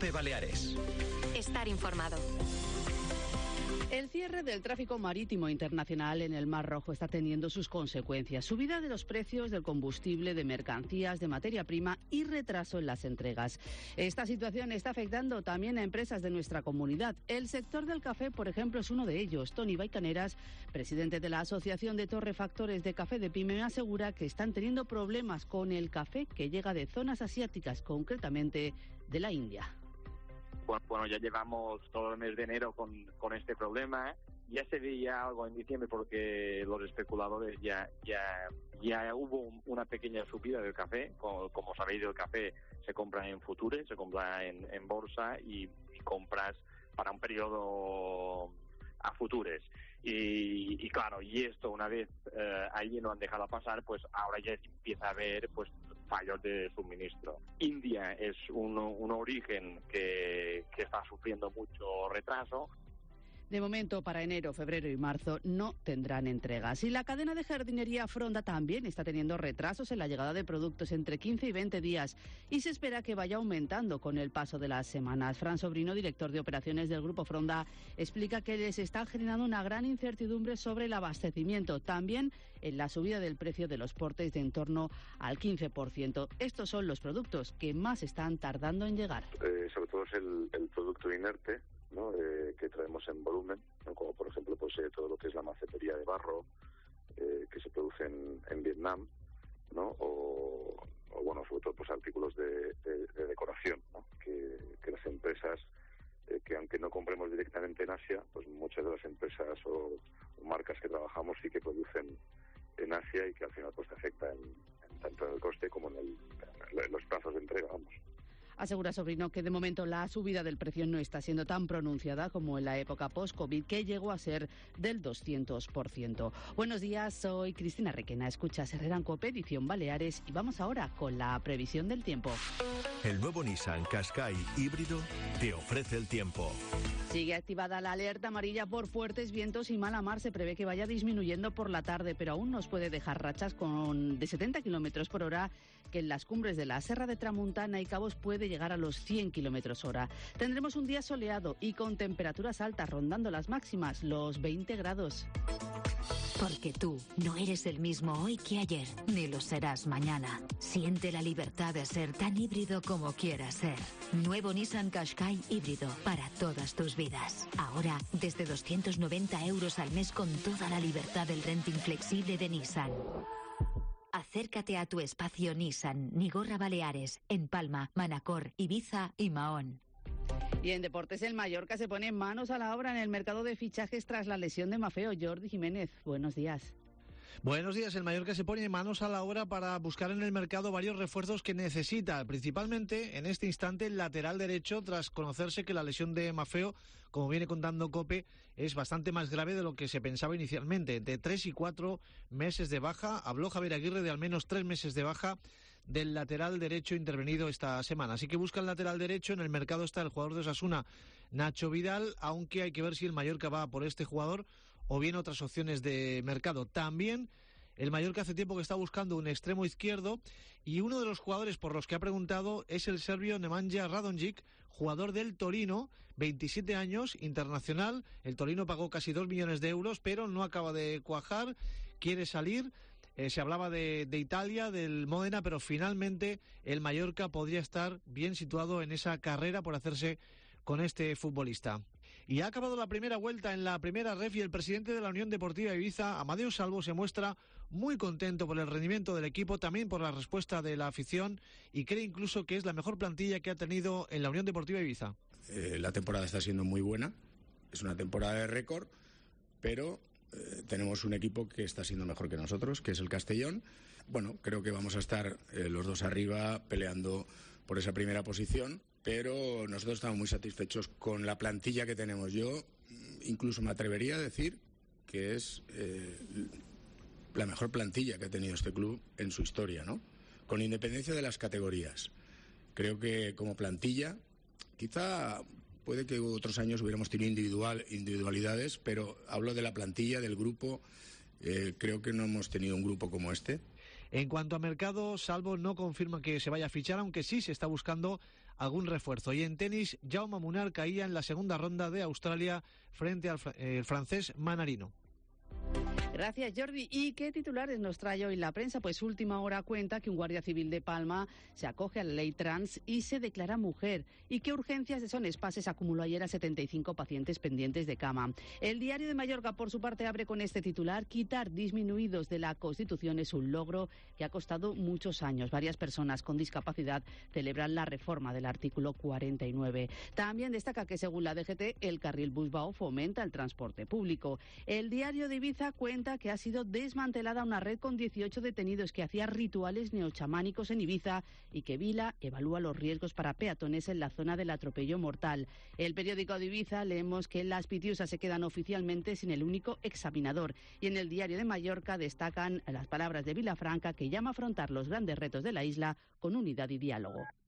COPE Baleares. Estar informado. El cierre del tráfico marítimo internacional en el Mar Rojo está teniendo sus consecuencias. Subida de los precios del combustible, de mercancías, de materia prima y retraso en las entregas. Esta situación está afectando también a empresas de nuestra comunidad. El sector del café, por ejemplo, es uno de ellos. Tony Baicaneras, presidente de la Asociación de Torrefactores de Café de Pyme, asegura que están teniendo problemas con el café que llega de zonas asiáticas, concretamente de la India. Bueno, ya llevamos todo el mes de enero con este problema. Ya se veía algo en diciembre porque los especuladores ya hubo una pequeña subida del café. Como sabéis, el café se compra en futures, se compra en bolsa y compras para un periodo a futures. Y claro, y esto una vez allí no han dejado pasar, pues ahora ya empieza a haber pues fallos de suministro. India es un origen que está sufriendo mucho retraso. De momento, para enero, febrero y marzo no tendrán entregas. Y la cadena de jardinería Fronda también está teniendo retrasos en la llegada de productos entre 15 y 20 días y se espera que vaya aumentando con el paso de las semanas. Fran Sobrino, director de operaciones del Grupo Fronda, explica que les está generando una gran incertidumbre sobre el abastecimiento, también en la subida del precio de los portes de en torno al 15%. Estos son los productos que más están tardando en llegar. Sobre todo es el producto inerte, ¿no? Que traemos en volumen, ¿no? Como por ejemplo pues todo lo que es la macetería de barro que se produce en Vietnam, ¿no? O bueno, sobre todo pues artículos de decoración, ¿no? Que las empresas que aunque no compremos directamente en Asia, pues muchas de las empresas o marcas que trabajamos sí que producen en Asia y que al final pues te afecta tanto en el coste como en los plazos de entrega, vamos. Asegura Sobrino que de momento la subida del precio no está siendo tan pronunciada como en la época post-COVID, que llegó a ser del 200%. Buenos días, soy Cristina Requena. Escuchas Herrera en COPE, edición Baleares, y vamos ahora con la previsión del tiempo. El nuevo Nissan Qashqai híbrido te ofrece el tiempo. Sigue activada la alerta amarilla por fuertes vientos y mala mar. Se prevé que vaya disminuyendo por la tarde, pero aún nos puede dejar rachas de 70 kilómetros por hora, que en las cumbres de la Serra de Tramuntana y Cabos puede llegar a los 100 kilómetros hora. Tendremos un día soleado y con temperaturas altas, rondando las máximas, los 20 grados. Porque tú no eres el mismo hoy que ayer, ni lo serás mañana. Siente la libertad de ser tan híbrido como quieras ser. Nuevo Nissan Qashqai híbrido para todas tus vidas. Ahora, desde 290 euros al mes con toda la libertad del renting flexible de Nissan. Acércate a tu espacio Nissan, Nigorra Baleares, en Palma, Manacor, Ibiza y Mahón. Y en deportes, el Mallorca se pone manos a la obra en el mercado de fichajes tras la lesión de Maffeo. Jordi Jiménez, buenos días. Buenos días. El Mallorca se pone manos a la obra para buscar en el mercado varios refuerzos que necesita, principalmente en este instante el lateral derecho, tras conocerse que la lesión de Maffeo, como viene contando COPE, es bastante más grave de lo que se pensaba inicialmente. De 3 y 4 meses de baja. Habló Javier Aguirre de al menos 3 meses de baja del lateral derecho intervenido esta semana. Así que busca el lateral derecho. En el mercado está el jugador de Osasuna, Nacho Vidal, aunque hay que ver si el Mallorca va por este jugador o bien otras opciones de mercado. También el Mallorca hace tiempo que está buscando un extremo izquierdo y uno de los jugadores por los que ha preguntado es el serbio Nemanja Radonjic, jugador del Torino, 27 años, internacional. El Torino pagó casi 2 millones de euros, pero no acaba de cuajar, quiere salir. Se hablaba de Italia, del Módena, pero finalmente el Mallorca podría estar bien situado en esa carrera por hacerse con este futbolista. Y ha acabado la primera vuelta en la primera ref y el presidente de la Unión Deportiva Ibiza, Amadeu Salvo, se muestra muy contento por el rendimiento del equipo, también por la respuesta de la afición, y cree incluso que es la mejor plantilla que ha tenido en la Unión Deportiva Ibiza. La temporada está siendo muy buena, es una temporada de récord, pero tenemos un equipo que está siendo mejor que nosotros, que es el Castellón. Bueno, creo que vamos a estar los dos arriba peleando por esa primera posición, pero nosotros estamos muy satisfechos con la plantilla que tenemos. Yo incluso me atrevería a decir que es la mejor plantilla que ha tenido este club en su historia, ¿no? Con independencia de las categorías. Creo que como plantilla, quizá puede que otros años hubiéramos tenido individualidades, pero hablo de la plantilla, del grupo. Creo que no hemos tenido un grupo como este. En cuanto a mercado, Salvo no confirma que se vaya a fichar, aunque sí se está buscando algún refuerzo. Y en tenis, Jaume Munar caía en la segunda ronda de Australia frente al francés Manarino. Gracias, Jordi. ¿Y qué titulares nos trae hoy la prensa? Pues Última Hora cuenta que un guardia civil de Palma se acoge a la ley trans y se declara mujer. Y que urgencias de Son Espases acumuló ayer a 75 pacientes pendientes de cama. El Diario de Mallorca, por su parte, abre con este titular: quitar disminuidos de la Constitución es un logro que ha costado muchos años. Varias personas con discapacidad celebran la reforma del artículo 49. También destaca que, según la DGT, el carril Busbao fomenta el transporte público. El Diario de Ibiza cuenta que ha sido desmantelada una red con 18 detenidos que hacía rituales neochamánicos en Ibiza y que Vila evalúa los riesgos para peatones en la zona del atropello mortal. El periódico de Ibiza leemos que las Pitiusas se quedan oficialmente sin el único examinador, y en el Diario de Mallorca destacan las palabras de Vilafranca, que llama a afrontar los grandes retos de la isla con unidad y diálogo.